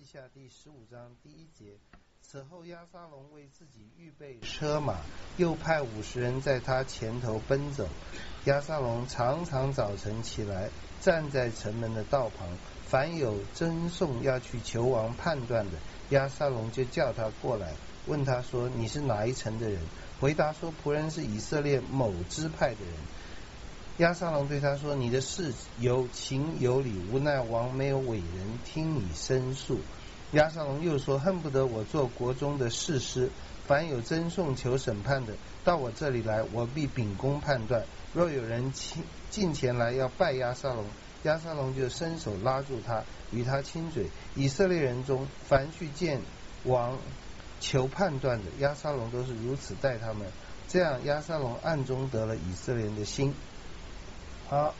下第15章第1节。此后押沙龙为自己预备车马，又派50人在他前头奔走。押沙龙常常早晨起来，站在城门的道旁，凡有争讼要去求王判断的，押沙龙就叫他过来，问他说：你是哪一城的人？回答说：仆人是以色列某支派的人。押沙龙对他说：你的事有情有理，无奈王没有伟人听你申诉。押沙龙又说：恨不得我做国中的士师，凡有争讼求审判的，到我这里来，我必秉公判断。若有人近前来要拜押沙龙，押沙龙就伸手拉住他，与他亲嘴。以色列人中凡去见王求判断的，押沙龙都是如此待他们。这样押沙龙暗中得了以色列人的心。好，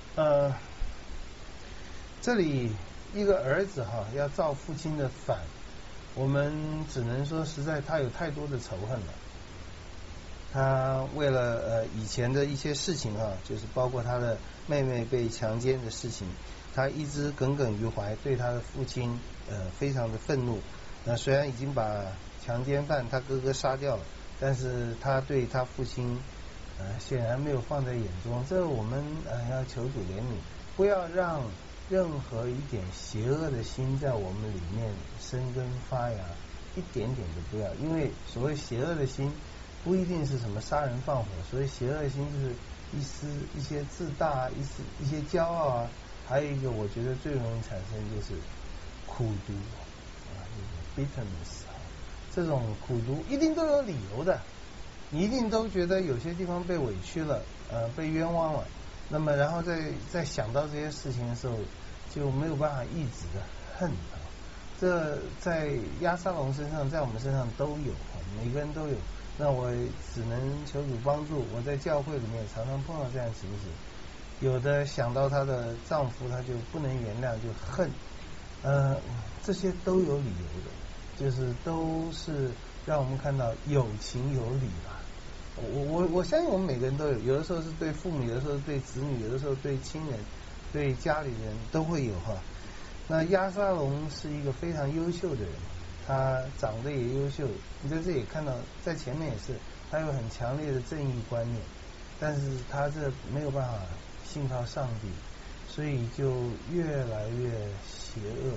这里一个儿子要造父亲的反，我们只能说实在他有太多的仇恨了。他为了以前的一些事情就是包括他的妹妹被强奸的事情，他一直耿耿于怀，对他的父亲非常的愤怒。虽然已经把强奸犯他哥哥杀掉了，但是他对他父亲显然没有放在眼中。这我们要求主怜悯，不要让任何一点邪恶的心在我们里面生根发芽，一点点都不要。因为所谓邪恶的心不一定是什么杀人放火，所谓邪恶的心就是一些自大，一些骄傲还有一个我觉得最容易产生就是苦毒bitterness。这种苦毒一定都有理由的，你一定都觉得有些地方被委屈了，被冤枉了，那么然后再想到这些事情的时候，就没有办法抑制的恨。这在押沙龙身上，在我们身上都有，每个人都有。那我只能求主帮助。我在教会里面常常碰到这样的情形，有的想到她的丈夫，她就不能原谅，就恨。这些都有理由的，就是都是让我们看到有情有理吧。我相信我们每个人都有，有的时候是对父母，有的时候是对子女，有的时候对亲人，对家里人都会有那押沙龙是一个非常优秀的人，他长得也优秀，你在这里看到，在前面也是，他有很强烈的正义观念，但是他这没有办法信靠上帝，所以就越来越邪恶。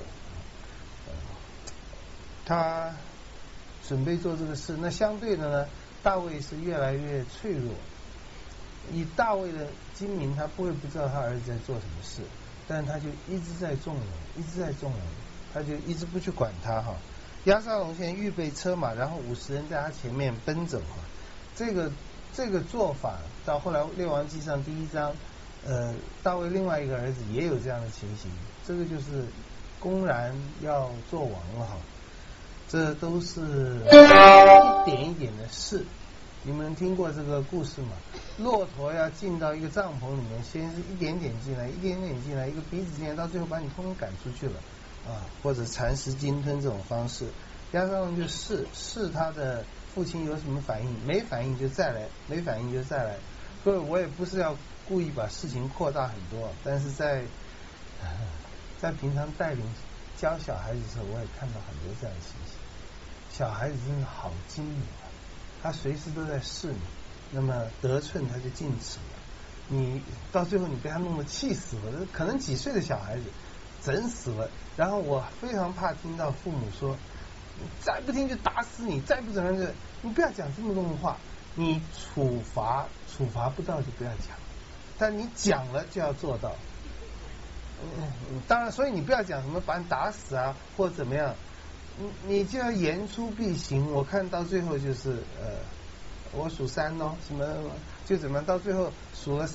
他准备做这个事，那相对的呢，大卫是越来越脆弱。以大卫的精明，他不会不知道他儿子在做什么事，但他就一直在纵容，一直在纵容，他就一直不去管他押沙龙先预备车马，然后50人在他前面奔走这个做法到后来列王纪上第1章，大卫另外一个儿子也有这样的情形，这个就是公然要做王了这都是一点一点的事。你们听过这个故事吗？骆驼要进到一个帐篷里面，先是一点点进来，一点点进来，一个鼻子进来，到最后把你通通赶出去了或者蚕食鲸吞这种方式。押沙龙就试他的父亲有什么反应，没反应就再来，没反应就再来。所以我也不是要故意把事情扩大很多，但是在平常带领教小孩子的时候，我也看到很多这样的情形。小孩子真的好精明他随时都在试你，那么得寸他就进尺了。你到最后你被他弄得气死了，可能几岁的小孩子整死了。然后我非常怕听到父母说，再不听就打死你，再不怎么样你不要讲这么多的话。你处罚不到就不要讲，但你讲了就要做到。当然，所以你不要讲什么把你打死或怎么样，你就要言出必行。我看到最后就是我数3什么就怎么样，到最后数了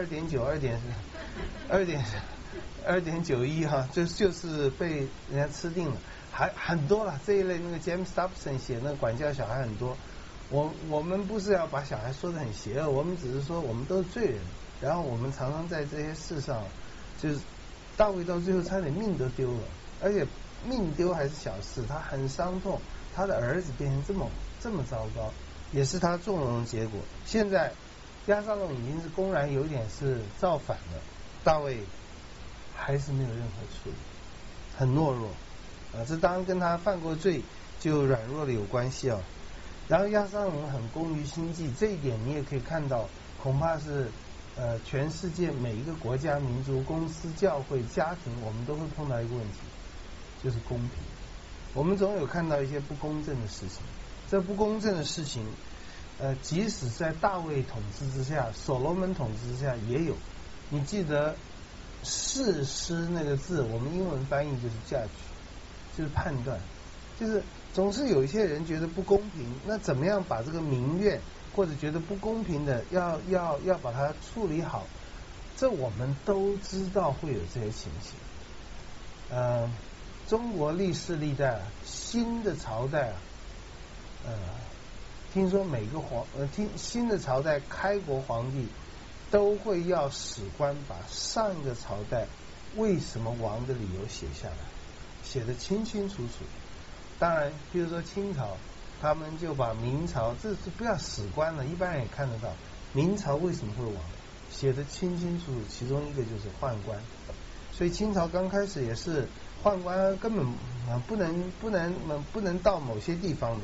2.91就是被人家吃定了。还很多了，这一类那个 James Dobson 写那个管教小孩很多。我们不是要把小孩说得很邪恶，我们只是说我们都是罪人，然后我们常常在这些事上，就是大卫到最后差点命都丢了，而且命丢还是小事，他很伤痛，他的儿子变成这么糟糕，也是他纵容的结果。现在押沙龙已经是公然有点是造反了，大卫还是没有任何处理，很懦弱这当然跟他犯过罪就软弱了有关系啊。然后亚沙龙很工于心计，这一点你也可以看到，恐怕是全世界每一个国家、民族、公司、教会、家庭，我们都会碰到一个问题，就是公平。我们总有看到一些不公正的事情，这不公正的事情，即使在大卫统治之下、所罗门统治之下也有。你记得士师那个字，我们英文翻译就是 judge， 就是判断，就是总是有一些人觉得不公平，那怎么样把这个民怨或者觉得不公平的要把它处理好，这我们都知道会有这些情形。中国历世历代新的朝代听说每个新的朝代开国皇帝都会要史官把上一个朝代为什么亡的理由写下来，写得清清楚楚。当然比如说清朝，他们就把明朝，这是不要史官了，一般人也看得到明朝为什么会亡，写得清清楚楚，其中一个就是宦官。所以清朝刚开始也是宦官根本不能到某些地方的。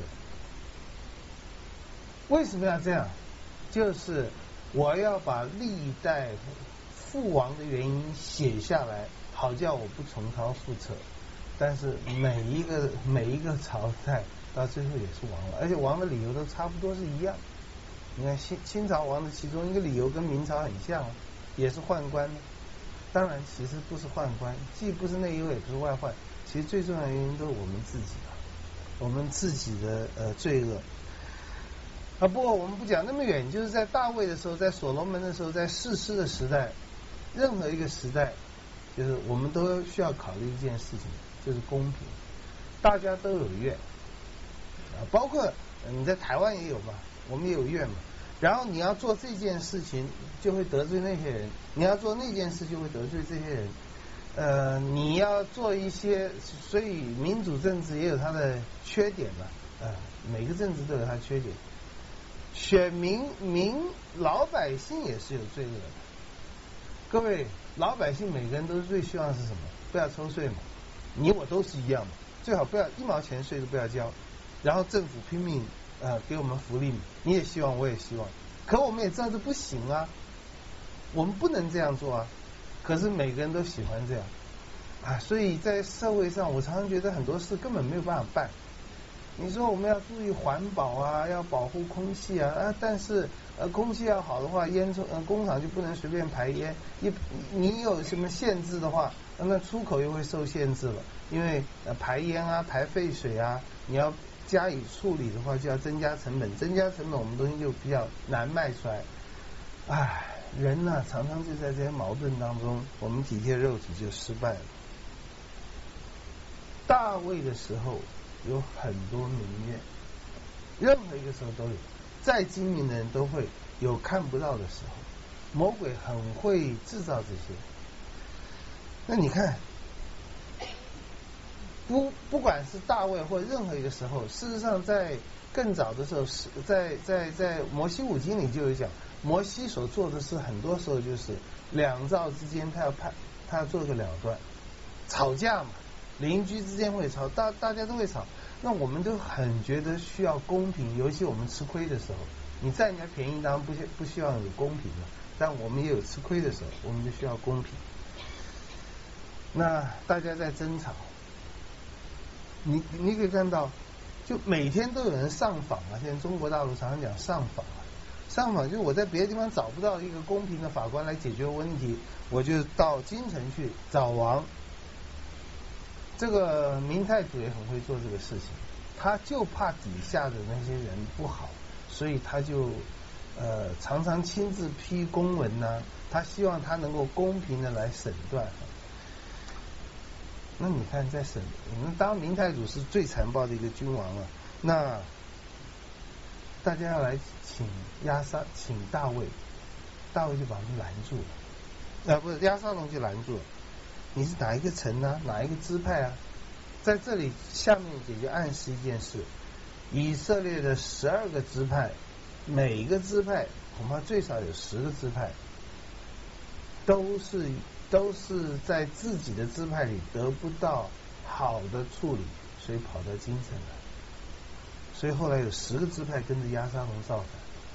为什么要这样？就是我要把历代覆亡的原因写下来，好叫我不重蹈覆辙。但是每一个朝代到最后也是亡了，而且亡的理由都差不多是一样。你看清朝亡的其中一个理由跟明朝很像，也是宦官。当然其实不是宦官，既不是内忧也不是外患，其实最重要的原因都是我们自己我们自己的罪恶。不过我们不讲那么远，就是在大卫的时候，在所罗门的时候，在士师的时代，任何一个时代，就是我们都需要考虑一件事情，就是公平。大家都有怨包括你在台湾也有嘛，我们也有怨嘛。然后你要做这件事情，就会得罪那些人；你要做那件事，就会得罪这些人。你要做一些，所以民主政治也有它的缺点嘛。每个政治都有它的缺点。选民老百姓也是有罪恶的。各位老百姓每个人都是最希望是什么？不要抽税嘛，你我都是一样嘛，最好不要1毛钱税都不要交，然后政府拼命给我们福利，你也希望我也希望，可我们也知道这不行啊，我们不能这样做啊，可是每个人都喜欢这样所以在社会上我常常觉得很多事根本没有办法办。你说我们要注意环保啊，要保护空气但是空气要好的话，工厂就不能随便排烟。你有什么限制的话，那出口又会受限制了，因为排烟排废水你要加以处理的话，就要增加成本，我们东西就比较难卖出来。人呢常常就在这些矛盾当中，我们体贴肉体就失败了。大卫的时候有很多民怨，任何一个时候都有，再精明的人都会有看不到的时候，魔鬼很会制造这些。那你看不管是大卫或任何一个时候，事实上在更早的时候，在摩西五经里就有讲，摩西所做的事很多时候就是两造之间他要做个了断，吵架嘛，邻居之间会吵，大家都会吵，那我们都很觉得需要公平，尤其我们吃亏的时候，你占人家便宜当然不希望有公平了，但我们也有吃亏的时候，我们就需要公平。那大家在争吵，你可以看到，就每天都有人上访现在中国大陆常常讲上访就是我在别的地方找不到一个公平的法官来解决问题，我就到京城去找王。这个明太祖也很会做这个事情，他就怕底下的那些人不好，所以他就常常亲自批公文他希望他能够公平的来审断。那你看在当明太祖是最残暴的一个君王了，那大家要来请大卫就把他们拦住了，不是押沙龙就拦住了。你是哪一个城哪一个支派在这里下面也就暗示一件事，以色列的12个支派，每一个支派恐怕最少有10个支派都是在自己的支派里得不到好的处理，所以跑到京城来。所以后来有10个支派跟着押沙龙造反。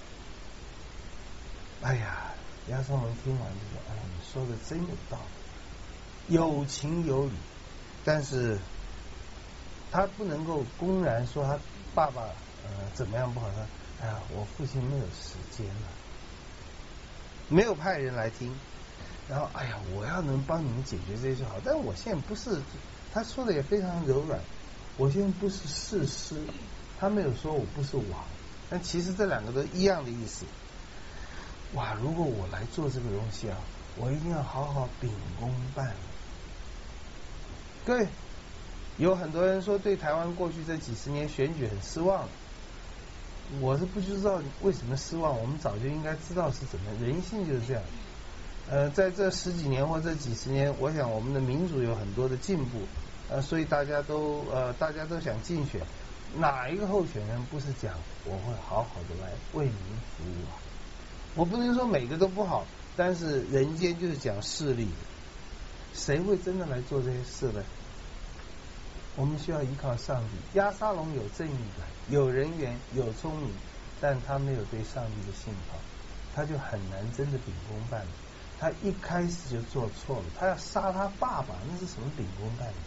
哎呀，押沙龙听完就说：“哎呀，你说的真有道理，有情有理。”但是他不能够公然说他爸爸怎么样不好。他哎呀，我父亲没有时间了，没有派人来听。然后哎呀，我要能帮你们解决这些就好。但我现在不是，他说的也非常柔软。我现在不是士师，他没有说我不是王。但其实这两个都一样的意思。哇，如果我来做这个东西啊，我一定要好好秉公办理。各位，有很多人说对台湾过去这几十年选举很失望，我是不知道为什么失望。我们早就应该知道是怎么，人性就是这样。在这10几年或这几十年，我想我们的民主有很多的进步，所以大家都想竞选。哪一个候选人不是讲我会好好的来为民服务啊？我不能说每个都不好，但是人间就是讲势力，谁会真的来做这些事呢？我们需要依靠上帝。押沙龙有正义感，有人缘，有聪明，但他没有对上帝的信靠，他就很难真的秉公办理。他一开始就做错了，他要杀他爸爸，那是什么秉公办理？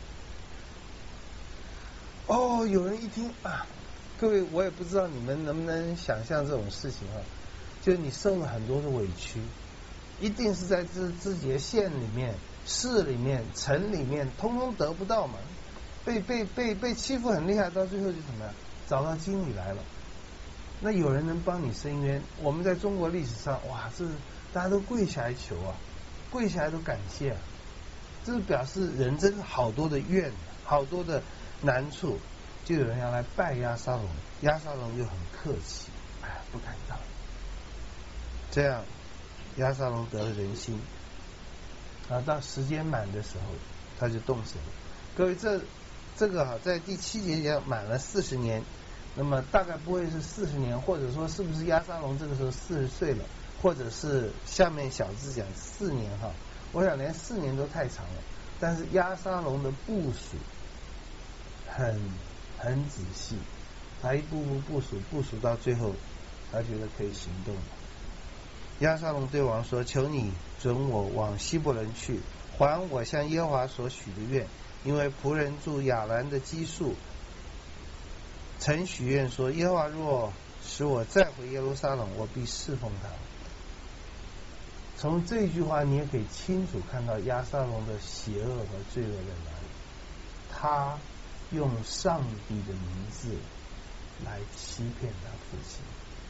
哦，有人一听啊，各位，我也不知道你们能不能想象这种事情啊，就是你受了很多的委屈，一定是在自己的县里面、市里面、城里面，通通得不到嘛，被欺负很厉害，到最后就怎么样，找到经理来了。那有人能帮你伸冤？我们在中国历史上，哇，这大家都跪下来求啊，跪下来都感谢啊，这是表示人真是好多的怨，好多的难处，就有人要来拜押沙龙，押沙龙又很客气，哎呀，不敢当。这样，押沙龙得了人心，到时间满的时候，他就动手了。各位，这个在第7节讲满了40年。那么大概不会是40年，或者说是不是押沙龙这个时候40岁了，或者是下面小字讲4年哈，我想连4年都太长了。但是押沙龙的部署很仔细，他一步步部署到最后，他觉得可以行动了。押沙龙对王说：“求你准我往希伯伦去，还我向耶和华所许的愿，因为仆人住亚兰的基述曾许愿说，耶和华若使我再回耶路撒冷，我必侍奉他。”从这句话你也可以清楚看到押沙龙的邪恶和罪恶在哪里。他用上帝的名字来欺骗他父亲，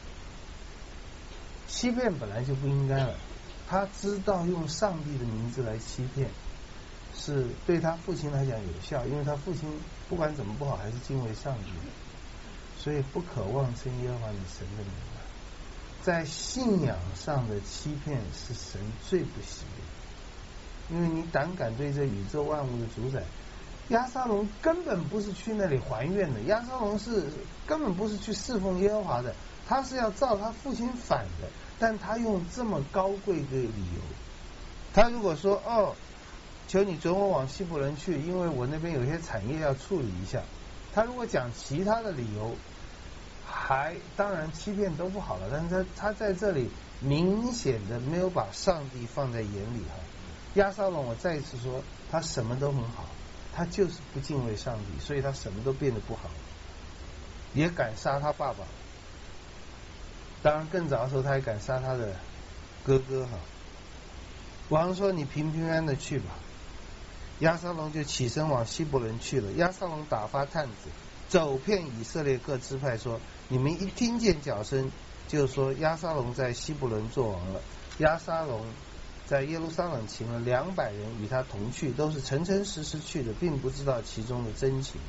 欺骗本来就不应该了，他知道用上帝的名字来欺骗是对他父亲来讲有效，因为他父亲不管怎么不好还是敬畏上帝的，所以不可妄称耶和华你神的名。在信仰上的欺骗是神最不喜悦，因为你胆敢对这宇宙万物的主宰。押沙龙根本不是去那里还愿的，押沙龙根本不是去侍奉耶和华的，他是要照他父亲反的，但他用这么高贵的理由。他如果说求你准我往希伯伦去，因为我那边有些产业要处理一下，他如果讲其他的理由，当然欺骗都不好了，但是他在这里明显的没有把上帝放在眼里哈。押沙龙，我再一次说，他什么都很好，他就是不敬畏上帝，所以他什么都变得不好，也敢杀他爸爸。当然更早的时候他还敢杀他的哥哥哈。王说：“你平平安安的去吧。”押沙龙就起身往希伯伦去了。押沙龙打发探子走遍以色列各支派，说：“你们一听见脚声，就说押沙龙在希伯伦作王了。”押沙龙在耶路撒冷请了200人与他同去，都是诚诚实实去的，并不知道其中的真情。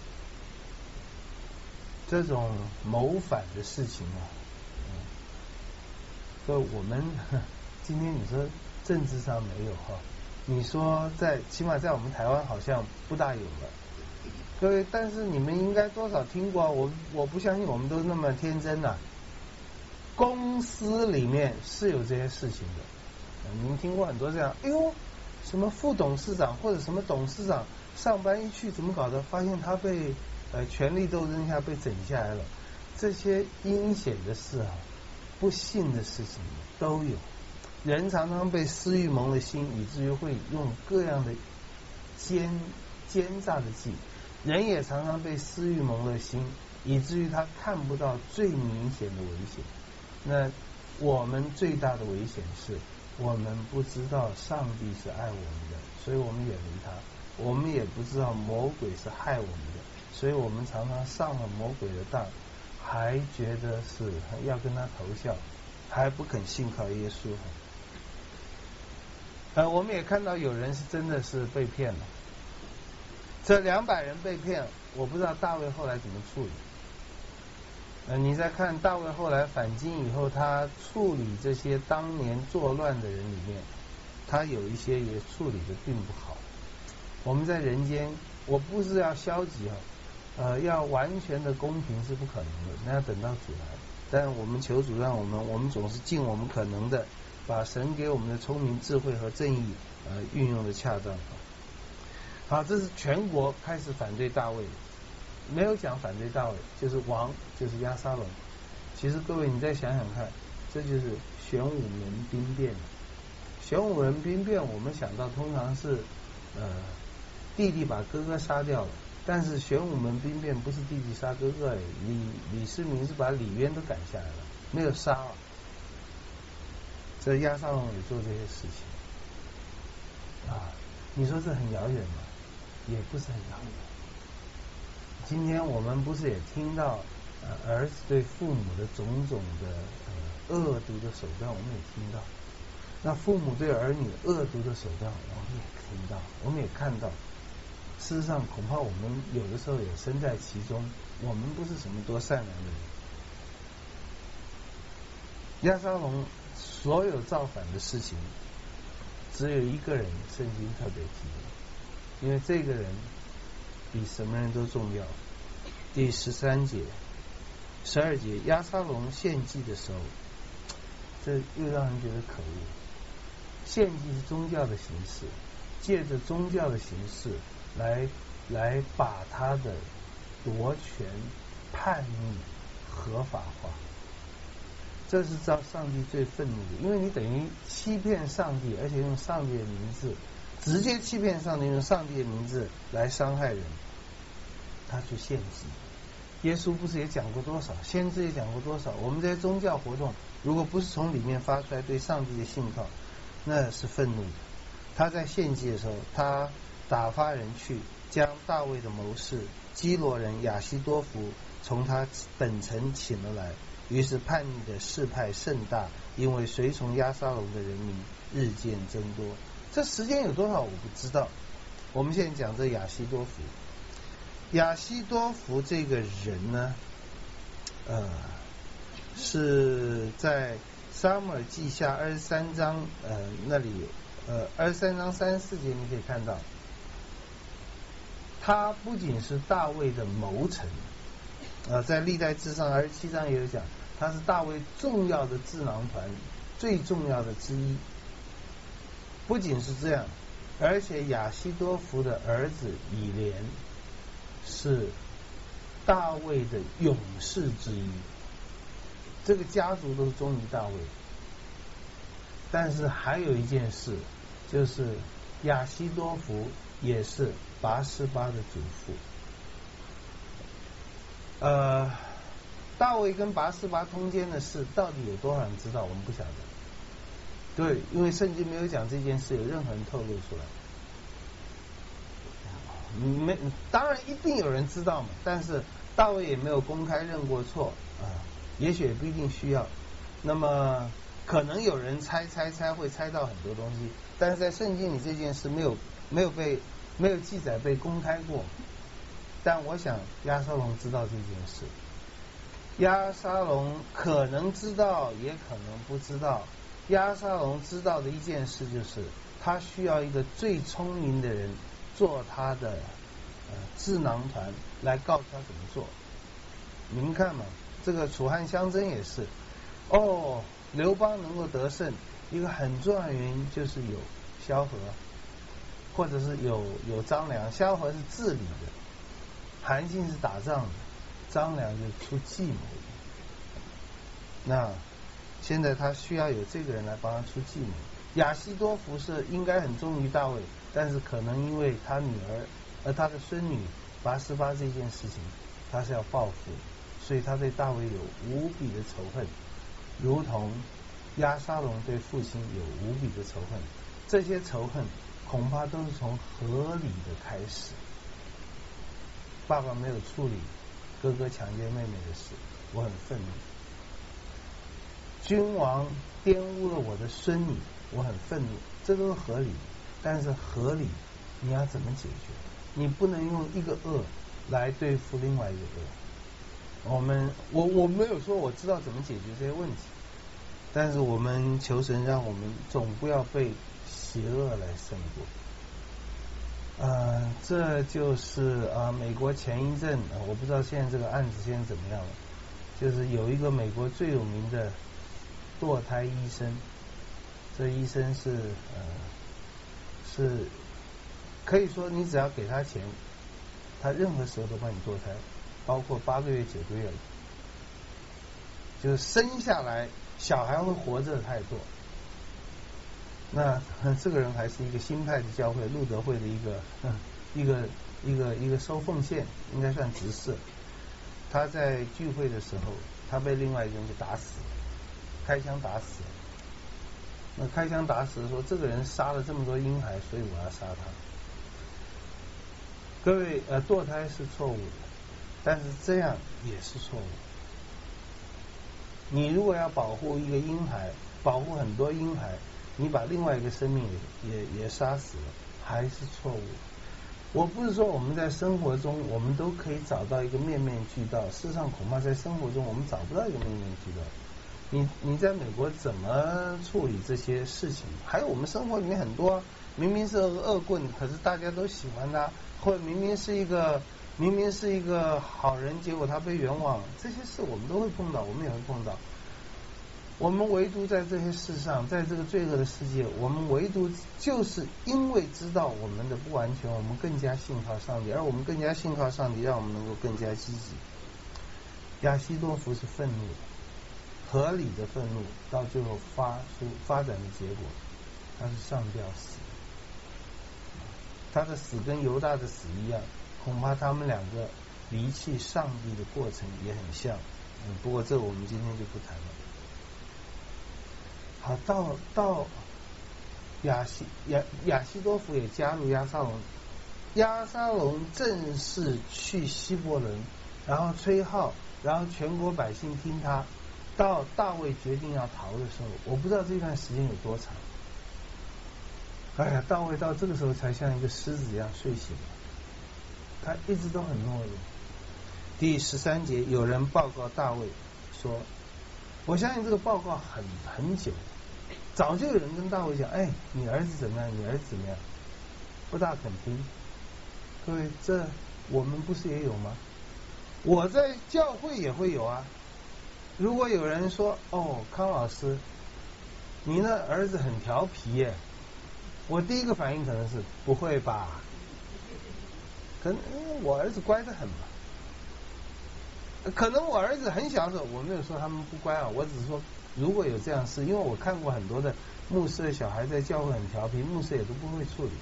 这种谋反的事情啊，我们今天你说政治上没有哈，你说起码在我们台湾好像不大有了。各位，但是你们应该多少听过，我不相信我们都那么天真呐。公司里面是有这些事情的，你们听过很多这样，哎呦，什么副董事长或者什么董事长上班一去怎么搞的？发现他被权力斗争下被整下来了。这些阴险的事啊，不幸的事情都有。人常常被私欲蒙了心，以至于会用各样的奸诈的计。人也常常被私欲蒙了心，以至于他看不到最明显的危险。那我们最大的危险是我们不知道上帝是爱我们的，所以我们远离他。我们也不知道魔鬼是害我们的，所以我们常常上了魔鬼的当，还觉得是要跟他投效，还不肯信靠耶稣。我们也看到有人是真的是被骗了。这200人被骗，我不知道大卫后来怎么处理。你再看大卫后来返京以后，他处理这些当年作乱的人里面，他有一些也处理的并不好。我们在人间，我不是要消极要完全的公平是不可能的，那要等到主来。但我们求主让我们总是尽我们可能的，把神给我们的聪明、智慧和正义运用的恰当。好，这是全国开始反对大卫，没有讲反对大卫，就是王，就是押沙龙。其实各位你再想想看，这就是玄武门兵变。玄武门兵变，我们想到通常是弟弟把哥哥杀掉了，但是玄武门兵变不是弟弟杀哥哥，李世民是把李渊都赶下来了，没有杀。这押沙龙也做这些事情你说这很遥远吗？也不是很遥远。今天我们不是也听到儿子对父母的种种的恶毒的手段，我们也听到。那父母对儿女恶毒的手段，我们也听到，我们也看到。事实上，恐怕我们有的时候也身在其中，我们不是什么多善良的人。押沙龙所有造反的事情，只有一个人圣经特别提的，因为这个人比什么人都重要。第13节、12节，押沙龙献祭的时候，这又让人觉得可恶。献祭是宗教的形式，借着宗教的形式来把他的夺权、叛逆合法化，这是造上帝最愤怒的，因为你等于欺骗上帝，而且用上帝的名字直接欺骗上帝，用上帝的名字来伤害人，他去献祭。耶稣不是也讲过多少，先知也讲过多少，我们这些宗教活动如果不是从里面发出来对上帝的信靠，那是愤怒的。他在献祭的时候，他打发人去将大卫的谋士基罗人亚希多弗从他本城请了来，于是叛逆的事派甚大，因为随从押沙龙的人民日渐增多。这时间有多少我不知道。我们现在讲这亚希多弗，亚希多弗这个人呢，是在撒母耳记下23章那里23章34节你可以看到，他不仅是大卫的谋臣，在历代志上27章也有讲，他是大卫重要的智囊团最重要的之一。不仅是这样，而且亚希多弗的儿子以连是大卫的勇士之一，这个家族都是忠于大卫。但是还有一件事，就是亚希多弗也是拔示巴的祖父。大卫跟拔示巴通奸的事，到底有多少人知道？我们不晓得。对，因为圣经没有讲这件事，有任何人透露出来。当然一定有人知道嘛，但是大卫也没有公开认过错也许也不一定需要。那么可能有人猜会猜到很多东西，但是在圣经里这件事没有记载被公开过。但我想押沙龙知道这件事，押沙龙可能知道也可能不知道。押沙龙知道的一件事就是他需要一个最聪明的人做他的智囊团来告诉他怎么做。你们看嘛，这个楚汉相争也是刘邦能够得胜，一个很重要的原因就是有萧何。 或者是有张良。萧何是治理的，韩信是打仗的，张良就出计谋的。那现在他需要有这个人来帮他出计谋。亚希多弗是应该很忠于大卫，但是可能因为他女儿他的孙女拔示巴这件事情，他是要报复，所以他对大卫有无比的仇恨，如同押沙龙对父亲有无比的仇恨。这些仇恨恐怕都是从合理的开始。爸爸没有处理哥哥强奸妹妹的事，我很愤怒。君王玷污了我的孙女，我很愤怒。这都是合理的，但是合理你要怎么解决？你不能用一个恶来对付另外一个恶。我没有说我知道怎么解决这些问题，但是我们求神让我们总不要被邪恶来胜过。这就是美国前一阵我不知道现在这个案子现在怎么样了，就是有一个美国最有名的堕胎医生，这医生是可以说你只要给他钱，他任何时候都帮你堕胎，包括8个月、9个月，就是生下来小孩会活着他也堕。那这个人还是一个新派的教会路德会的一个收奉献，应该算执事。他在聚会的时候，他被另外一个人就打死了，开枪打死了。那开枪打死说这个人杀了这么多婴孩，所以我要杀他。各位，堕胎是错误的，但是这样也是错误。你如果要保护一个婴孩，保护很多婴孩，你把另外一个生命也杀死了，还是错误。我不是说我们在生活中我们都可以找到一个面面俱到，事实上恐怕在生活中我们找不到一个面面俱到。你在美国怎么处理这些事情？还有我们生活里面很多明明是恶棍，可是大家都喜欢他，或者明明是一个好人，结果他被冤枉，这些事我们都会碰到，我们也会碰到。我们唯独在这些事上，在这个罪恶的世界，我们唯独就是因为知道我们的不完全，我们更加信靠上帝，而我们更加信靠上帝，让我们能够更加积极。亚希多弗是愤怒的，合理的愤怒，到最后发展的结果，他是上吊死。他的死跟犹大的死一样，恐怕他们两个离弃上帝的过程也很像。不过这我们今天就不谈了。好，到亚希多弗也加入押沙龙，押沙龙正式去希伯伦，然后吹号，然后全国百姓听他。到大卫决定要逃的时候，我不知道这段时间有多长。哎呀，大卫到这个时候才像一个狮子一样睡醒了，他一直都很懦弱。第13节，有人报告大卫说，我相信这个报告很久，早就有人跟大卫讲，哎，你儿子怎么样？你儿子怎么样？不大肯听。各位，这我们不是也有吗？我在教会也会有啊。如果有人说，哦，康老师，你那儿子很调皮耶，我第一个反应可能是不会吧？可能我儿子乖得很嘛。可能我儿子很小的时候，我没有说他们不乖啊，我只是说如果有这样事，因为我看过很多的牧师的小孩在教会很调皮，牧师也都不会处理。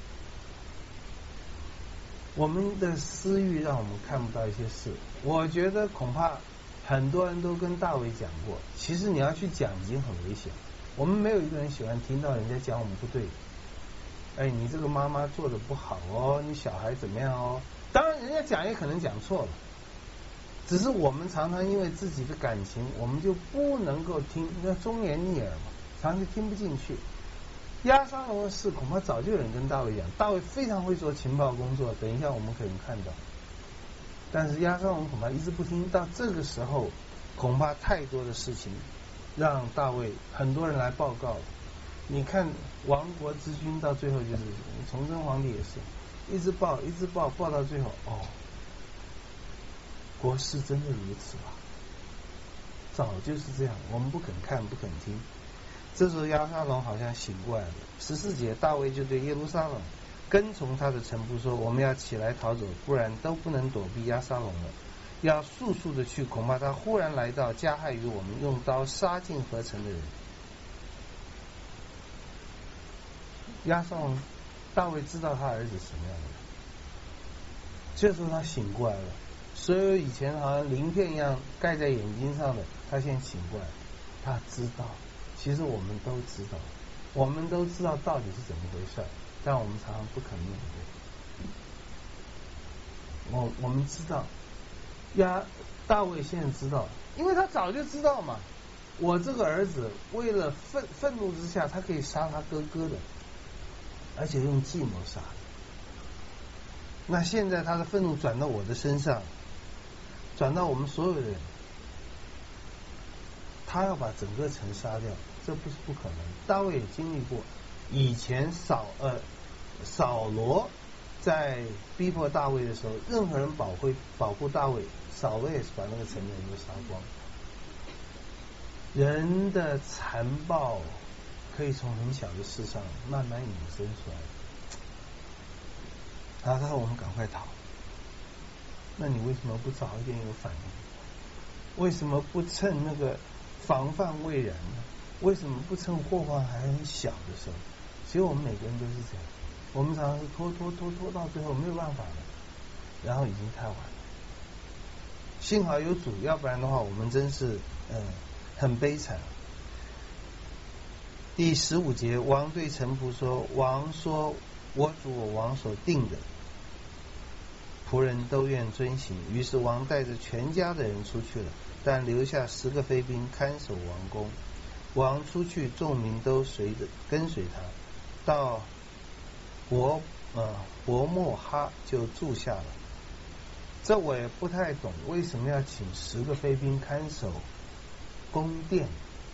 我们的私欲让我们看不到一些事，我觉得恐怕很多人都跟大卫讲过，其实你要去讲已经很危险。我们没有一个人喜欢听到人家讲我们不对，哎，你这个妈妈做的不好哦，你小孩怎么样哦？当然人家讲也可能讲错了，只是我们常常因为自己的感情，我们就不能够听，那忠言逆耳嘛，常常就听不进去。押沙龙的事恐怕早就有人跟大卫讲，大卫非常会做情报工作，等一下我们可能看到。但是押沙龙恐怕一直不听，到这个时候恐怕太多的事情让大卫很多人来报告了。你看亡国之君到最后就是崇祯皇帝也是一直报到最后，哦，国事真的如此吧？早就是这样，我们不肯看不肯听。这时候押沙龙好像醒过来了。14节，大卫就对耶路撒冷跟从他的臣仆说，我们要起来逃走，不然都不能躲避押沙龙了。要速速的去，恐怕他忽然来到，加害于我们，用刀杀尽合城的人。押沙龙，大卫知道他儿子什么样的人，这时候他醒过来了。所有以前好像鳞片一样盖在眼睛上的，他现在醒过来，他知道，其实我们都知道，我们都知道到底是怎么回事，但我们常常不肯面对。我们知道，大卫现在知道，因为他早就知道嘛。我这个儿子为了愤怒之下，他可以杀他哥哥的，而且用计谋杀。那现在他的愤怒转到我的身上，转到我们所有的人，他要把整个城杀掉，这不是不可能。大卫也经历过，以前扫罗在逼迫大卫的时候，任何人保护大卫，扫罗也是把那个城的人都杀光。人的残暴可以从很小的事上慢慢引申出来。然后他说我们赶快逃，那你为什么不早一点有反应？为什么不趁那个防范未然呢？为什么不趁祸患还很小的时候？其实我们每个人都是这样，我们常常是拖到最后没有办法了，然后已经太晚了。幸好有主，要不然的话我们真是很悲惨。第15节，王对臣仆说，王说，我主我王所定的，仆人都愿遵行。于是王带着全家的人出去了，但留下10个飞兵看守王宫。王出去，众民都跟随他，到伯莫哈就住下了。这我也不太懂，为什么要请10个飞兵看守宫殿？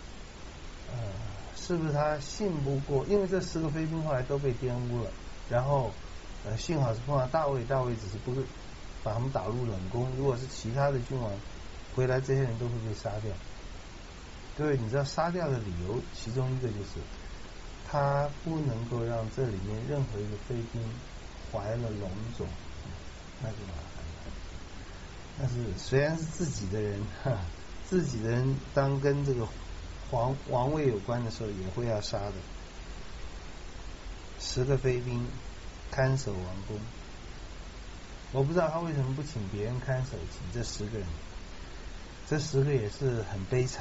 是不是他信不过？因为这10个飞兵后来都被玷污了，然后幸好是碰到大卫只是不是把他们打入冷宫。如果是其他的君王回来，这些人都会被杀掉。对，你知道杀掉的理由，其中一个就是他不能够让这里面任何一个飞兵怀了龙种，那就麻烦了。但是虽然是自己的人，自己的人当跟这个王位有关的时候，也会要杀的。10个飞兵看守王宫，我不知道他为什么不请别人看守，请这10个人。这10个也是很悲惨。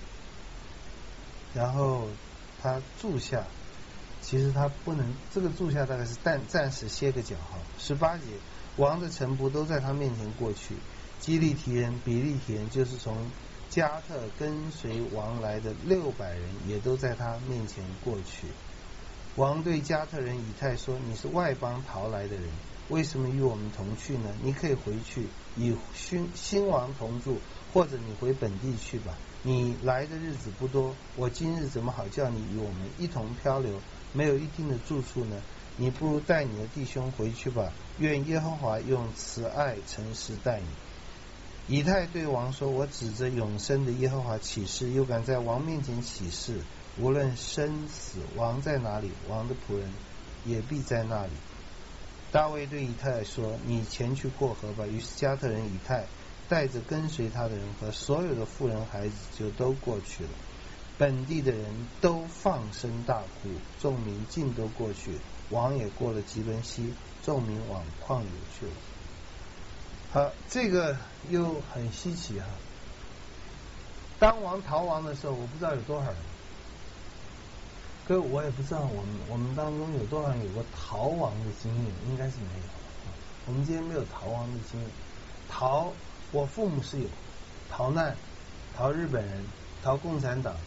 然后他住下，其实他不能，这个住下大概是暂时歇个脚哈。18节，王的臣仆都在他面前过去，基利提人、比利提人，就是从加特跟随王来的600人，也都在他面前过去。王对加特人以太说，你是外邦逃来的人，为什么与我们同去呢？你可以回去与新王同住，或者你回本地去吧。你来的日子不多，我今日怎么好叫你与我们一同漂流，没有一定的住处呢？你不如带你的弟兄回去吧，愿耶和华用慈爱诚实待你。以太对王说，我指着永生的耶和华起誓，又敢在王面前起誓，无论生死，王在哪里，王的仆人也必在那里。大卫对以太说，你前去过河吧。于是加特人以太带着跟随他的人和所有的妇人孩子就都过去了。本地的人都放声大哭，众民尽都过去，王也过了基伦西，众民往旷野去了。好，这个又很稀奇哈。当王逃亡的时候，我不知道有多少人，各位我也不知道我们当中有多少人有过逃亡的经验，应该是没有。我们今天没有逃亡的经验。我父母是有逃难，逃日本人，逃共产党，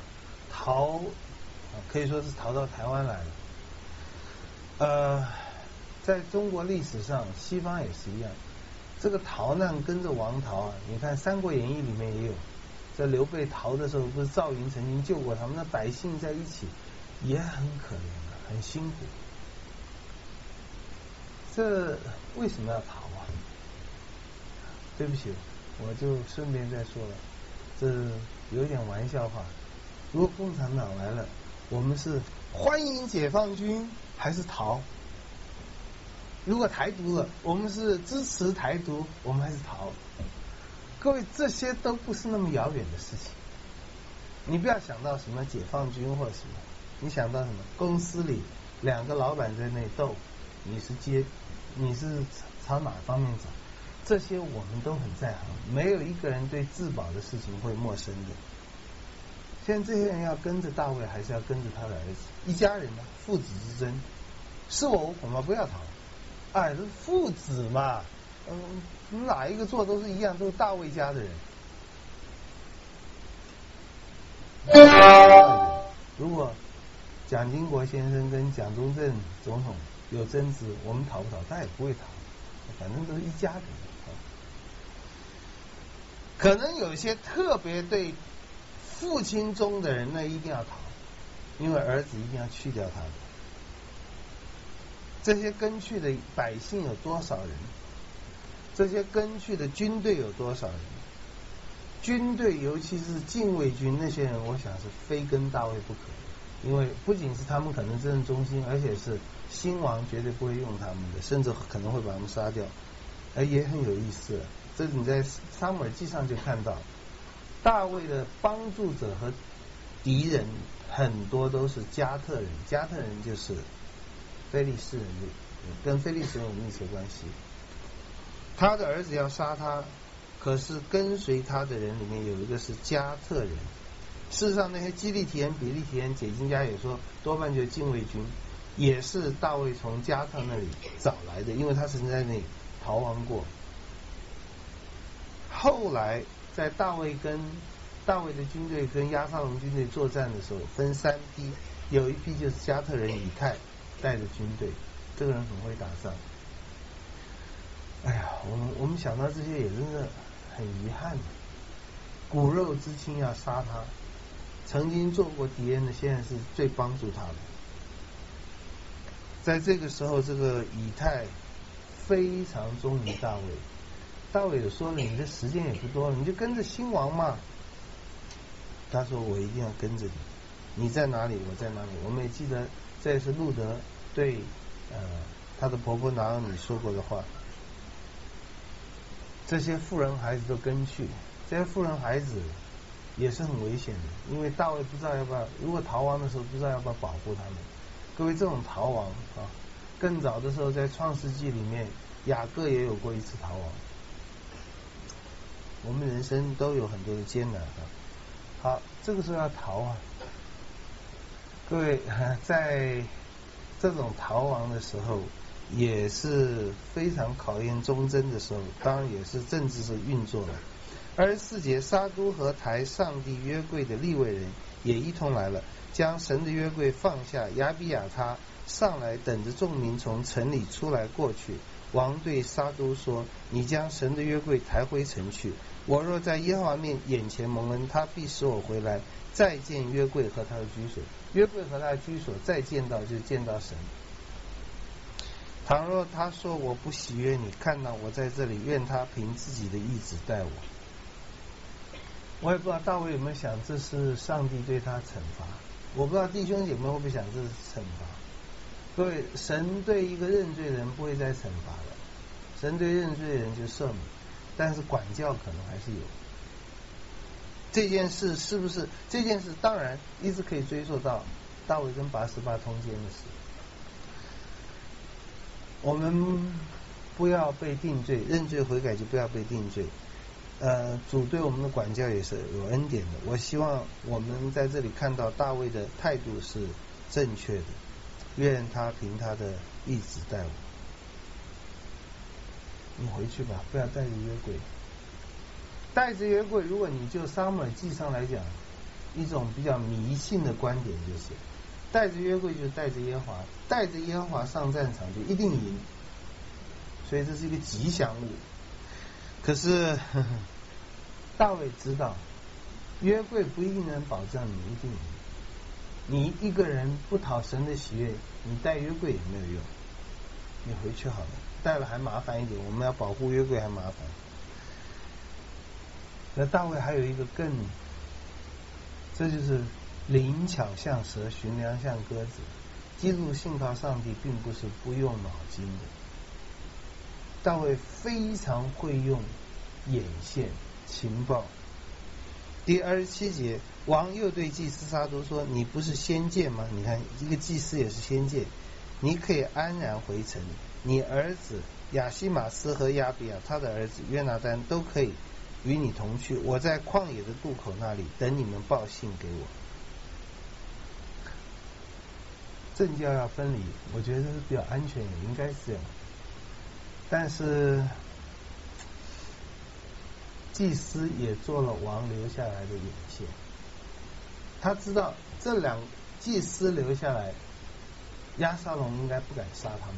可以说是逃到台湾来了。在中国历史上，西方也是一样。这个逃难跟着王逃啊，你看《三国演义》里面也有，在刘备逃的时候，不是赵云曾经救过他们，那百姓在一起也很可怜的，很辛苦。这为什么要逃啊？对不起，我就顺便再说了，这有点玩笑话。如果共产党来了，我们是欢迎解放军还是逃？ 如果台独了，我们是支持台独，我们还是逃。各位，这些都不是那么遥远的事情。你不要想到什么解放军或者什么，你想到什么？公司里2个老板在那斗，你是朝哪方面走？这些我们都很在行，没有一个人对自保的事情会陌生的。现在这些人要跟着大卫，还是要跟着他的儿子？一家人呢，父子之争，是我恐怕不要逃。哎，这父子嘛，哪一个做都是一样，都是大卫家的人。如果蒋经国先生跟蒋中正总统有争执，我们逃不逃？他也不会逃，反正都是一家人。可能有些特别对父亲忠的人，那一定要逃，因为儿子一定要去掉他的。这些跟去的百姓有多少人？这些跟去的军队有多少人？军队尤其是禁卫军那些人，我想是非跟大卫不可，因为不仅是他们可能真正忠心，而且是新王绝对不会用他们的，甚至可能会把他们杀掉。也很有意思，这你在撒母耳记上就看到，大卫的帮助者和敌人很多都是加特人，加特人就是非利士人，跟非利士人有密切关系。他的儿子要杀他，可是跟随他的人里面有一个是加特人。事实上，那些基利提人、比利提人，解经家也说，多半就是禁卫军，也是大卫从加特那里找来的，因为他曾经在那里逃亡过。后来在大卫的军队跟押沙龙军队作战的时候，分3批，有一批就是加特人以太带着军队，这个人很会打仗。哎呀，我们想到这些也真的很遗憾，骨肉之亲要杀他，曾经做过敌人的，现在是最帮助他的。在这个时候，这个以太非常忠于大卫。大卫也说了，你的时间也不多了，你就跟着新王嘛。他说我一定要跟着你，你在哪里我在哪里。我们也记得这也是路德对他的婆婆拿俄米说过的话。这些妇人孩子都跟去，这些妇人孩子也是很危险的，因为大卫不知道要不要，如果逃亡的时候不知道要不要保护他们。各位，这种逃亡更早的时候在创世纪里面，雅各也有过一次逃亡。我们人生都有很多的艰难好，这个时候要逃啊。各位，在这种逃亡的时候，也是非常考验忠贞的时候，当然也是政治是运作了。24节，撒督和抬上帝约柜的利未人也一同来了，将神的约柜放下。亚比亚他上来等着众民从城里出来过去。王对撒督说：你将神的约柜抬回城去，我若在耶和华眼前蒙恩，他必使我回来，再见约柜和他的居所。约柜和他的居所再见到，就见到神。倘若他说我不喜悦你，看到我在这里，愿他凭自己的意志待我。我也不知道大卫有没有想这是上帝对他惩罚，我不知道弟兄姐妹会不会想这是惩罚。各位，神对一个认罪人不会再惩罚了，神对认罪人就赦免，但是管教可能还是有。这件事是不是这件事？当然一直可以追溯到大卫跟拔示巴通奸的事。我们不要被定罪，认罪悔改就不要被定罪。主对我们的管教也是有恩典的。我希望我们在这里看到大卫的态度是正确的，愿他凭他的意志带我。你回去吧，不要带着约柜。带着约柜，如果你就撒母耳记上来讲，一种比较迷信的观点就是，带着约柜就带着耶和华，带着耶和华上战场就一定赢，所以这是一个吉祥物。可是大卫知道，约柜不一定能保证你一定赢。你一个人不讨神的喜悦，你带约柜也没有用。你回去好了，带了还麻烦一点，我们要保护约柜还麻烦。那大卫还有一个这就是灵巧像蛇，寻良像鸽子。基督信靠上帝并不是不用脑筋的。 大卫非常会用眼线情报。第27节，王又对祭司撒督说：“你不是先见吗？你看，一个祭司也是先见，你可以安然回城。你儿子亚西马斯和亚比亚，他的儿子约拿单都可以与你同去。我在旷野的渡口那里等你们报信给我。”政教要分离，我觉得是比较安全，也应该是这样。但是祭司也做了王留下来的眼线，他知道这祭司留下来，押沙龙应该不敢杀他们。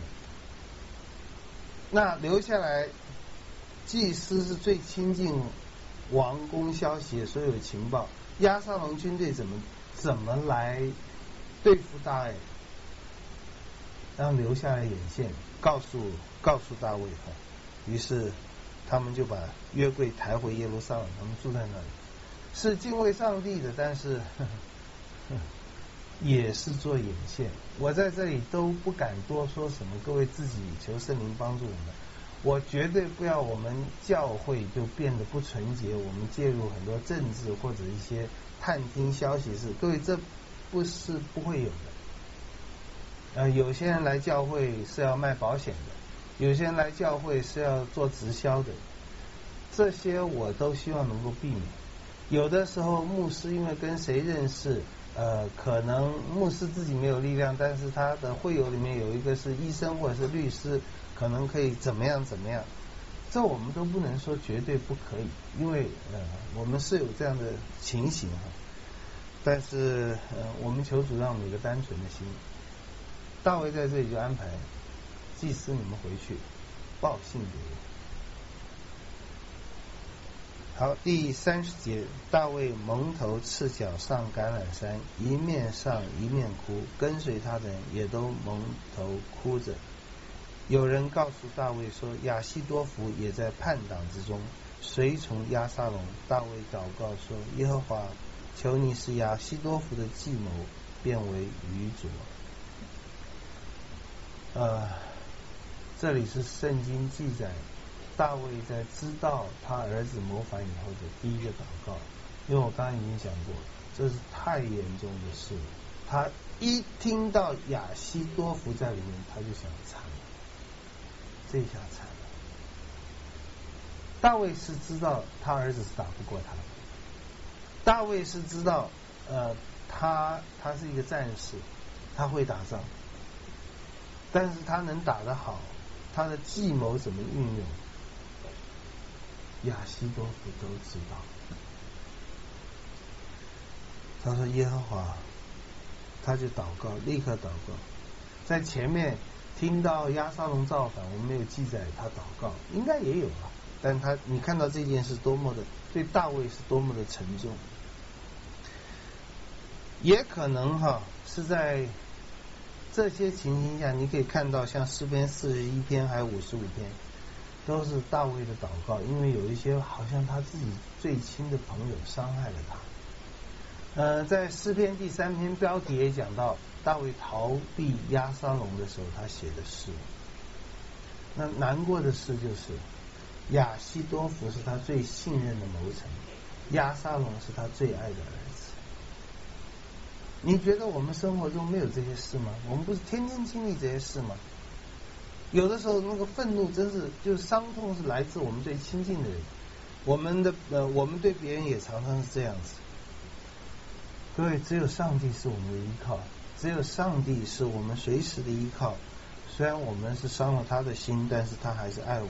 那留下来，祭司是最亲近王宫消息的所有情报，押沙龙军队怎么来对付大卫，然后留下来眼线，告诉大卫。于是他们就把约柜抬回耶路撒冷，他们住在那里，是敬畏上帝的，但是也是做眼线。我在这里都不敢多说什么，各位自己求圣灵帮助我们。我绝对不要我们教会就变得不纯洁，我们介入很多政治或者一些探听消息事，各位这不会有的。有些人来教会是要卖保险的，有些人来教会是要做直销的，这些我都希望能够避免。有的时候牧师因为跟谁认识，可能牧师自己没有力量，但是他的会友里面有一个是医生或者是律师，可能可以怎么样，这我们都不能说绝对不可以，因为我们是有这样的情形但是我们求主让我们有个单纯的心。大卫在这里就安排祭司，你们回去报信给我。好，第30节，大卫蒙头赤脚上橄榄山，一面上一面哭，跟随他的人也都蒙头哭着。有人告诉大卫说，亚希多弗也在叛党之中，随从押沙龙。大卫祷告说，耶和华，求你使亚希多弗的计谋变为愚拙。这里是圣经记载大卫在知道他儿子谋反以后的第一个祷告，因为我刚刚已经讲过，这是太严重的事了。他一听到亚希多弗在里面，他就想惨了，这下惨了。大卫是知道他儿子是打不过他的，大卫是知道他是一个战士，他会打仗，但是他能打得好，他的计谋怎么运用，亚希多弗都知道。他说耶和华，他就祷告，立刻祷告。在前面听到押沙龙造反，我们没有记载他祷告，应该也有啊，但你看到这件事多么的对大卫是多么的沉重。也可能是在这些情形下，你可以看到像诗篇41篇还有55篇都是大卫的祷告，因为有一些好像他自己最亲的朋友伤害了他。在诗篇第3篇标题也讲到大卫逃避押沙龙的时候他写的诗。那难过的事就是亚希多弗是他最信任的谋臣，押沙龙是他最爱的儿子。你觉得我们生活中没有这些事吗？我们不是天天经历这些事吗？有的时候那个愤怒真是就是伤痛是来自我们最亲近的人，我们对别人也常常是这样子。各位，只有上帝是我们的依靠，只有上帝是我们随时的依靠。虽然我们是伤了他的心，但是他还是爱我们。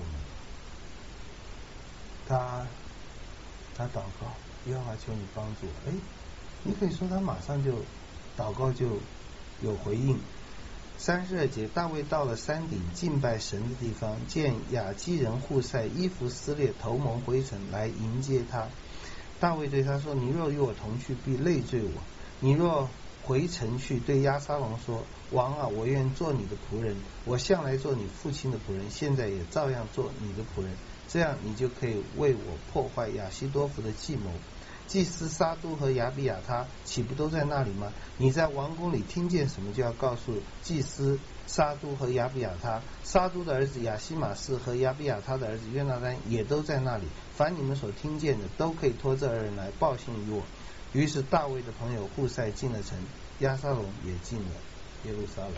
他祷告，耶和华求你帮助我。你可以说他马上就祷告就有回应。32节，大卫到了山顶敬拜神的地方，见亚基人户塞衣服撕裂，头蒙灰尘，来迎接他。大卫对他说，你若与我同去，必累赘我。你若回城去，对押沙龙说，王啊，我愿做你的仆人，我向来做你父亲的仆人，现在也照样做你的仆人，这样你就可以为我破坏亚希多弗的计谋。 祭司沙都和亚比亚他岂不都在那里吗？你在王宫里听见什么，就要告诉祭司沙都和亚比亚他。沙都的儿子亚西玛士和亚比亚他的儿子约拿单也都在那里。凡你们所听见的，都可以托这2人来报信于我。于是大卫的朋友户塞进了城，押沙龙也进了耶路撒冷。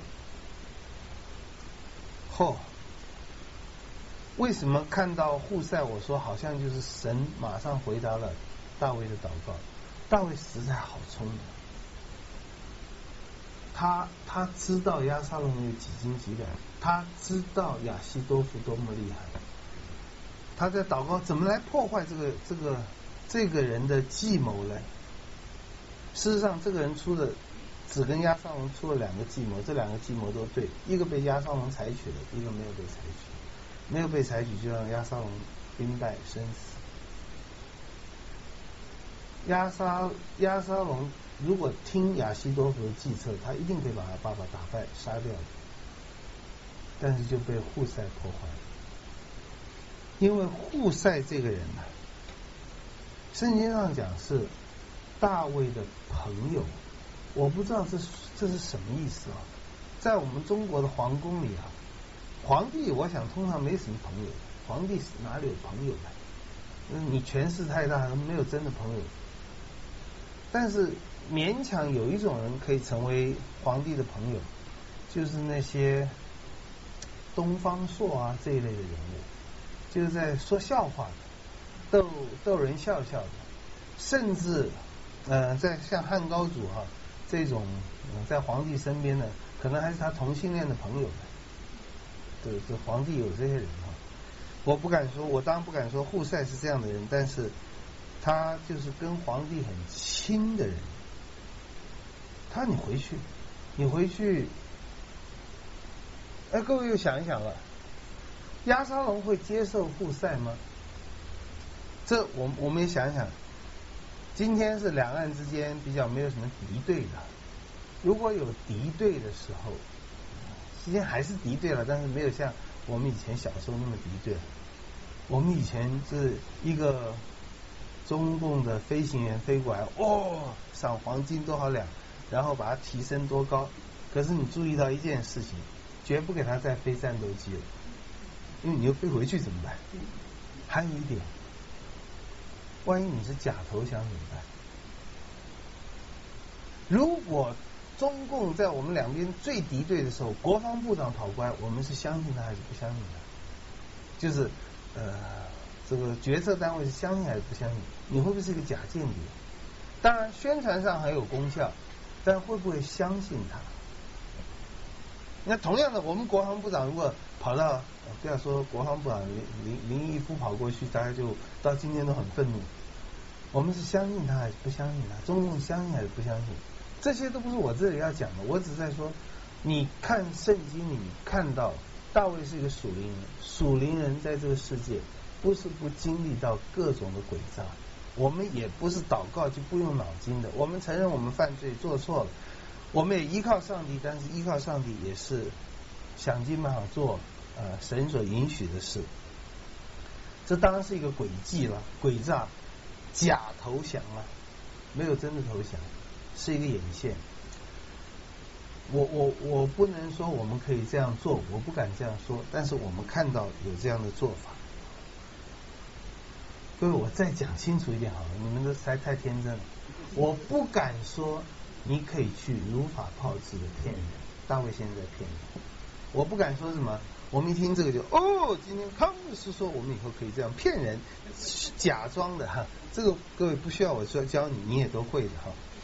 为什么看到户塞，我说好像就是神马上回答了大卫的祷告？大卫实在好聪明，他知道押沙龙有几斤几两，他知道亚希多弗多么厉害，他在祷告怎么来破坏这个人的计谋呢？事实上，这个人只跟押沙龙出了2个计谋，这2个计谋都对，一个被押沙龙采取了，一个没有被采取。没有被采取，就让押沙龙兵败身死。押沙龙如果听亚希多弗的计策，他一定可以把他爸爸打败杀掉的，但是就被户塞破坏了。因为户塞这个人呢，圣经上讲是大卫的朋友，我不知道这是什么意思啊？在我们中国的皇宫里啊，皇帝我想通常没什么朋友，皇帝哪里有朋友呢？你权势太大，没有真的朋友。但是勉强有一种人可以成为皇帝的朋友，就是那些东方朔啊这一类的人物，就是在说笑话的，逗人笑的，甚至在像汉高祖这种在皇帝身边的，可能还是他同性恋的朋友呢。这皇帝有这些人我当然不敢说户塞是这样的人，但是他就是跟皇帝很亲的人。你回去，各位又想一想了，押沙龙会接受户塞吗？这我们也想一想，今天是两岸之间比较没有什么敌对的，如果有敌对的时候，之间还是敌对了，但是没有像我们以前小时候那么敌对了。我们以前是一个中共的飞行员飞过来，赏黄金多少两，然后把它提升多高。可是你注意到一件事情，绝不给他再飞战斗机了，因为你又飞回去怎么办？还有一点，万一你是假投降怎么办？如果中共在我们两边最敌对的时候，国防部长跑过来，我们是相信他还是不相信他？就是这个决策单位是相信还是不相信？你会不会是一个假间谍？当然宣传上很有功效，但会不会相信他？那同样的，我们国防部长如果跑到，不要说国防部长林毅夫跑过去，大家就到今天都很愤怒。我们是相信他还是不相信他？中共相信还是不相信？这些都不是我这里要讲的，我只是在说，你看圣经里看到大卫是一个属灵人，属灵人在这个世界不是不经历到各种的诡诈，我们也不是祷告就不用脑筋的，我们承认我们犯罪做错了，我们也依靠上帝，但是依靠上帝也是想尽办法做神所允许的事。这当然是一个诡计了，诡诈，假投降了，没有真的投降，是一个眼线。我不能说我们可以这样做，我不敢这样说，但是我们看到有这样的做法。各位，我再讲清楚一点好了，你们都太天真了。我不敢说你可以去如法炮制的骗人，大卫现在在骗人。我不敢说什么，我们一听这个就今天康律师说我们以后可以这样骗人，假装的这个各位不需要我说教你，你也都会的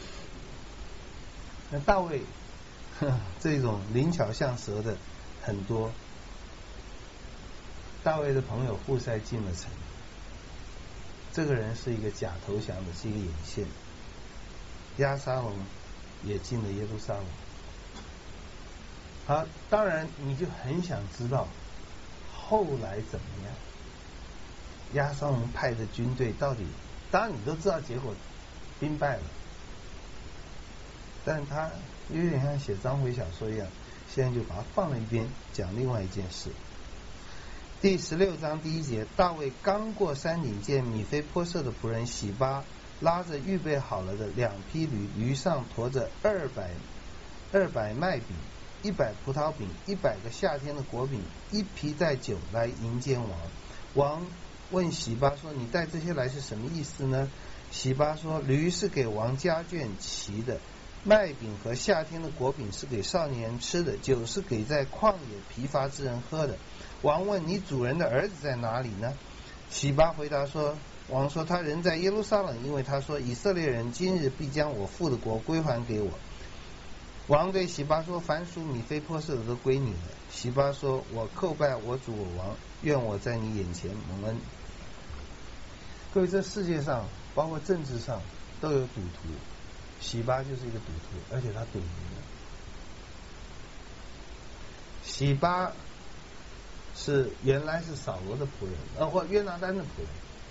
那大卫这种灵巧像蛇的很多。大卫的朋友户塞进了城，这个人是一个假投降的，是一个眼线。押沙龙也进了耶路撒冷。好，当然你就很想知道后来怎么样。押沙龙派的军队到底，当然你都知道结果，兵败了。但他有点像写章回小说一样，现在就把它放了一边，讲另外一件事。第16章第1节，大卫刚过山顶，见米非波设的仆人洗巴拉着预备好了的2匹驴，驴上驮着200麦饼，100葡萄饼，100个夏天的果饼，1皮带酒来迎接王。王问洗巴说：“你带这些来是什么意思呢？”洗巴说：“驴是给王家眷骑的，麦饼和夏天的果饼是给少年人吃的，酒是给在旷野疲乏之人喝的。”王问：“你主人的儿子在哪里呢？”洗巴回答说：“王说他人在耶路撒冷，因为他说以色列人今日必将我父的国归还给我。”王对洗巴说：“凡属米非波设的都归你了。”洗巴说：“我叩拜我主我王，愿我在你眼前蒙恩。”各位，这世界上包括政治上都有赌徒，洗巴就是一个赌徒，而且他赌赢了。洗巴原来是扫罗的仆人，或约拿单的仆人。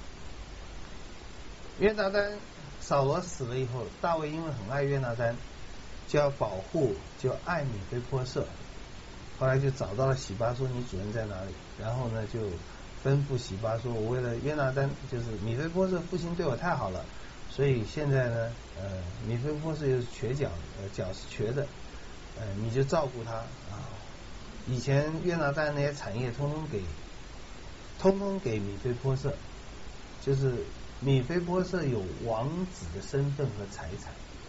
约拿单扫罗死了以后，大卫因为很爱约拿单，就要保护，就爱米非波设。后来就找到了洗巴，说你主人在哪里？然后呢，就吩咐洗巴说：“我为了约拿单，就是米非波设父亲对我太好了，所以现在呢，米非波设又是瘸脚，脚是瘸的，你就照顾他啊。以前约拿单那些产业通通给米非波设，就是米非波设有王子的身份和财产。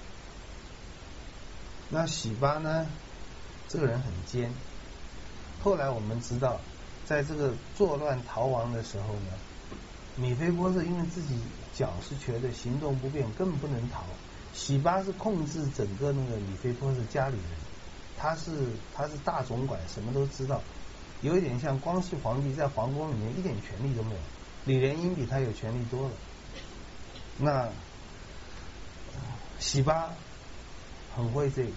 那洗巴呢，这个人很奸。后来我们知道，在这个作乱逃亡的时候呢，米非波设因为自己脚是瘸的，行动不便，根本不能逃。洗巴是控制整个那个米非波设家里人，他是大总管，什么都知道，有一点像光绪皇帝在皇宫里面一点权力都没有，李莲英比他有权力多了。那洗巴很会这个。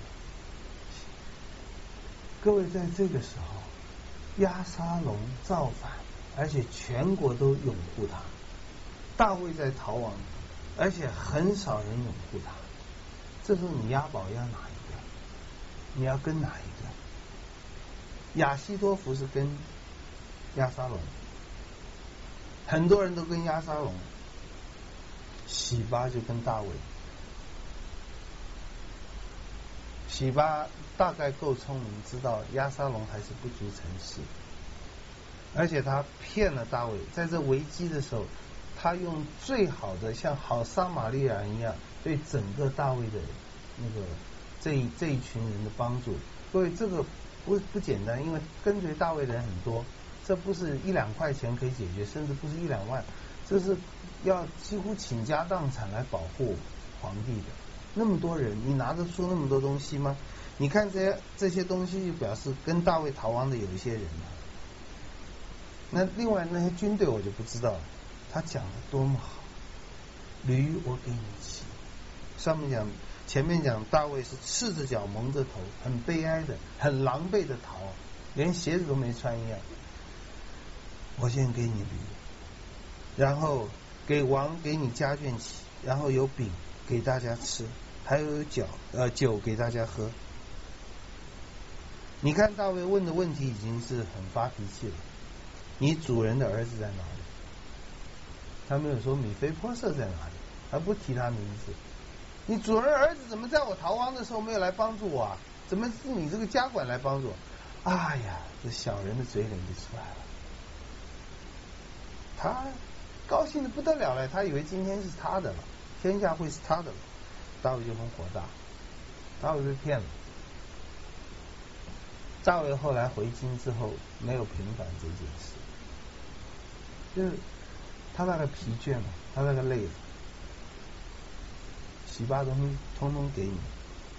各位，在这个时候，押沙龙造反，而且全国都拥护他。大卫在逃亡，而且很少人拥护他。这时候你押宝押哪一个？你要跟哪一个？亚希多弗是跟押沙龙，很多人都跟押沙龙，洗巴就跟大卫。洗巴大概够聪明，知道押沙龙还是不足成事，而且他骗了大卫。在这危机的时候，他用最好的像好撒玛利亚人一样，对整个大卫的那个这一群人的帮助。各位，这个不简单，因为跟随大卫的人很多，这不是1-2块钱可以解决，甚至不是1-2万，这是要几乎倾家荡产来保护皇帝的。那么多人，你拿得出那么多东西吗？你看这些东西，就表示跟大卫逃亡的有一些人啊。那另外那些军队我就不知道了。他讲的多么好，驴我给你骑。前面讲大卫是赤着脚蒙着头，很悲哀的，很狼狈的逃，连鞋子都没穿一样。我先给你驴，然后给王给你家眷骑，然后有饼给大家吃，还有酒给大家喝。你看大卫问的问题已经是很发脾气了，你主人的儿子在哪里？他没有说米非波设在哪里，还不提他名字。你主人儿子怎么在我逃亡的时候没有来帮助我啊？怎么是你这个家管来帮助我？哎呀，这小人的嘴脸就出来了。他高兴的不得了了，他以为今天是他的了，天下会是他的了。大卫就很火大，大卫被骗了。大卫后来回京之后没有平反这件事，就是他那个疲倦了，他那个累了，洗巴东西通通给你。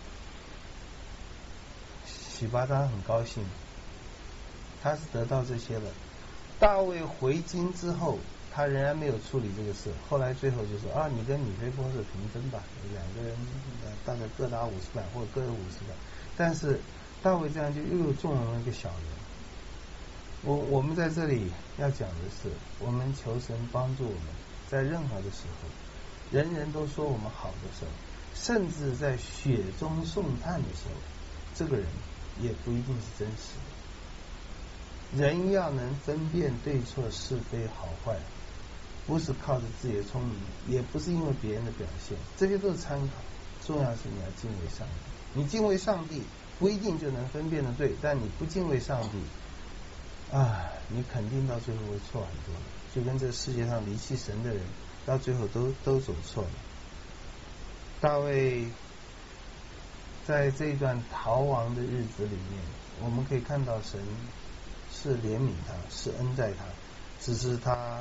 洗巴当然很高兴，他是得到这些了。大卫回京之后，他仍然没有处理这个事。后来最后就说你跟米非波设平分吧，2个人大概各打50板或者各有50板。但是大卫这样就又纵容了一个小人。我们在这里要讲的是，我们求神帮助我们，在任何的时候，人人都说我们好的时候，甚至在雪中送炭的时候，这个人也不一定是真实的。人要能分辨对错是非好坏， 不是靠着自己的聪明，也不是因为别人的表现，这些都是参考。重要是你要敬畏上帝，你敬畏上帝不一定就能分辨得对，但你不敬畏上帝啊，你肯定到最后会错很多，就跟这世界上离弃神的人到最后都走错了。大卫在这一段逃亡的日子里面，我们可以看到神是怜悯他，是恩待他，只是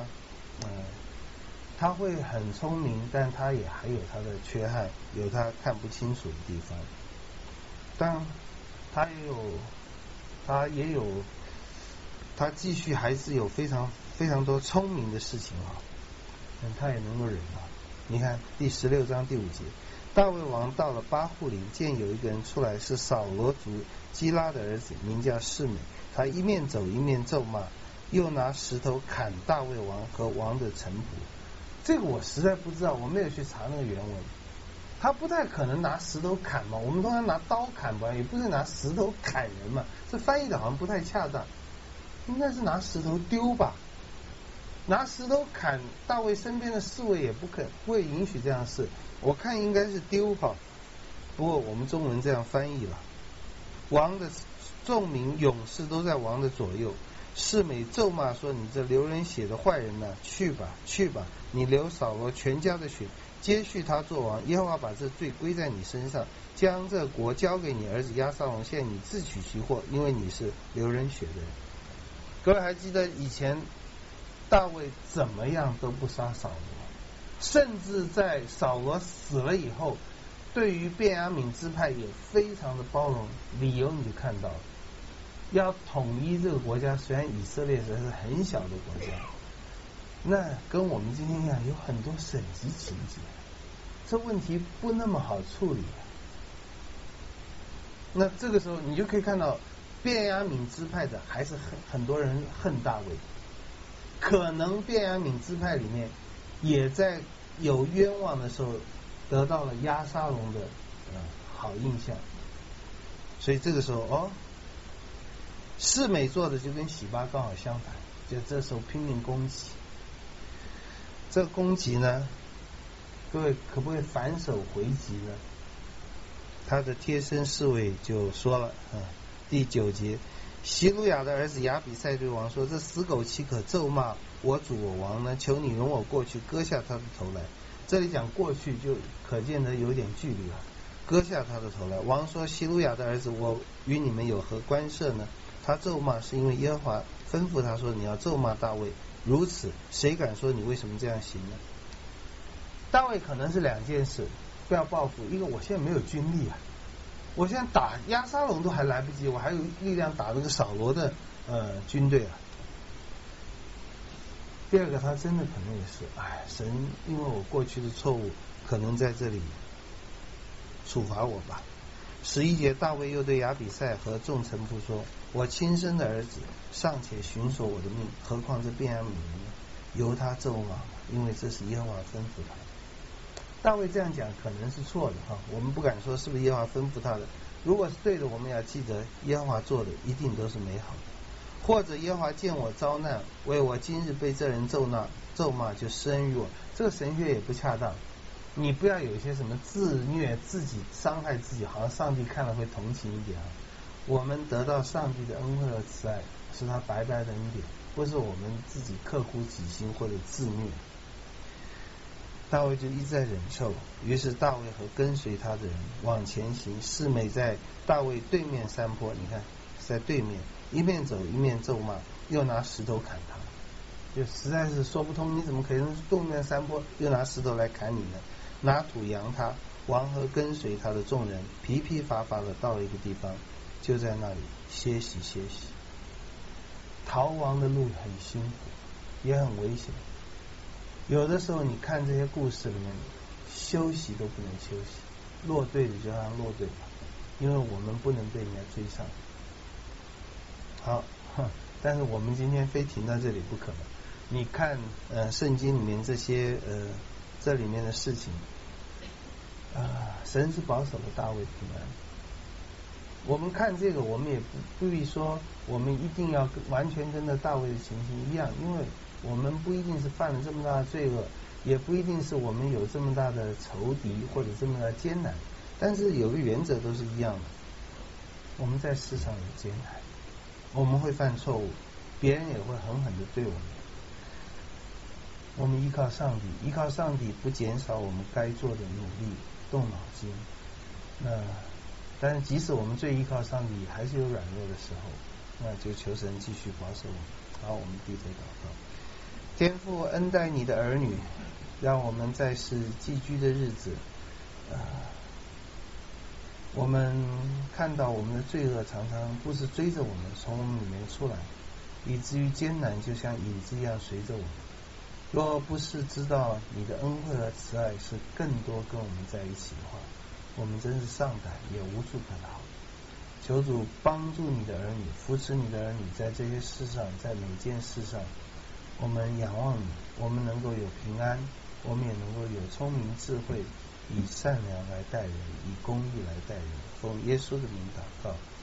他会很聪明，但他也还有他的缺憾，有他看不清楚的地方。但他继续还是有非常非常多聪明的事情啊，他也能够忍啊。你看第16章第5节，大卫王到了巴户林，见有一个人出来，是扫罗族基拉的儿子，名叫示每。他一面走一面咒骂，又拿石头砍大卫王和王的臣仆。这个我实在不知道，我没有去查那个原文。他不太可能拿石头砍嘛，我们通常拿刀砍吧，也不是拿石头砍人嘛，这翻译的好像不太恰当，应该是拿石头丢吧。拿石头砍大卫身边的侍卫也不会允许这样事，我看应该是丢哈。不过我们中文这样翻译了。王的众民勇士都在王的左右，示每咒骂说：“你这流人血的坏人呢，去吧去吧，你流扫罗全家的血，接续他做王。耶和华把这罪归在你身上，将这国交给你儿子押沙龙，现在你自取其祸，因为你是流人血的人。”各位还记得以前大卫怎么样都不杀扫罗，甚至在扫罗死了以后，对于便雅悯支派也非常的包容。理由你就看到了，要统一这个国家，虽然以色列是很小的国家，那跟我们今天一样有很多省级情节，这问题不那么好处理。那这个时候你就可以看到便雅悯支派的还是很多人恨大卫，可能便雅悯支派里面也在有冤枉的时候得到了押沙龙的好印象，所以这个时候示每做的就跟洗巴刚好相反，就这时候拼命攻击。这个攻击呢，各位可不可以反手回击呢？他的贴身侍卫就说了第9节，希鲁雅的儿子亚比赛对王说：“这死狗岂可咒骂我主我王呢？求你容我过去割下他的头来。”这里讲过去就可见得有点距离了，割下他的头来。王说：“希鲁雅的儿子，我与你们有何关涉呢？他咒骂是因为耶和华吩咐他说你要咒骂大卫，如此谁敢说你为什么这样行呢？”大卫可能是2件事，不要报复。一个，我现在没有军力啊，我现在打押沙龙都还来不及，我还有力量打那个扫罗的军队啊。第二个，他真的可能也是神因为我过去的错误，可能在这里处罚我吧。11节，大卫又对亚比赛和众臣仆说：“我亲生的儿子尚且寻索我的命，何况这便雅悯人呢？由他咒骂，因为这是耶和华吩咐他。”大卫这样讲可能是错的我们不敢说是不是耶和华吩咐他的。如果是对的，我们要记得耶和华做的一定都是美好的。或者耶和华见我遭难，为我今日被这人咒骂，就施恩于我。这个神学也不恰当，你不要有一些什么自虐自己伤害自己，好像上帝看了会同情一点我们得到上帝的恩惠和慈爱，是他白白的恩典，不是我们自己刻苦己心或者自虐。大卫就一直在忍受，于是大卫和跟随他的人往前行。示每在大卫对面山坡，你看在对面，一面走一面咒骂，又拿石头砍他，就实在是说不通，你怎么可以对面山坡又拿石头来砍你呢？拿土扬他。王和跟随他的众人疲疲乏乏的到了一个地方，就在那里歇息。逃亡的路很辛苦，也很危险。有的时候你看这些故事里面，休息都不能休息，落队的就让落队吧，因为我们不能被人家追上。好，但是我们今天非停到这里不可能。你看圣经里面这些这里面的事情神是保守了大卫平安。我们看这个，我们也不必说我们一定要完全跟着大卫的情形一样，因为我们不一定是犯了这么大的罪恶，也不一定是我们有这么大的仇敌或者这么大的艰难，但是有个原则都是一样的，我们在世上有艰难，我们会犯错误，别人也会狠狠的对我们。我们依靠上帝，依靠上帝不减少我们该做的努力动脑筋。但是即使我们最依靠上帝，还是有软弱的时候，那就求神继续保守我们。好，我们低头祷告。天父，恩待你的儿女，让我们在世寄居的日子，我们看到我们的罪恶常常不是追着我们从我们里面出来，以至于艰难就像影子一样随着我们。若不是知道你的恩惠和慈爱是更多跟我们在一起的话，我们真是丧胆也无处可逃。求主帮助你的儿女，扶持你的儿女，在这些事上，在每件事上，我们仰望你，我们能够有平安，我们也能够有聪明智慧，以善良来待人，以公义来待人。奉耶稣的名祷告。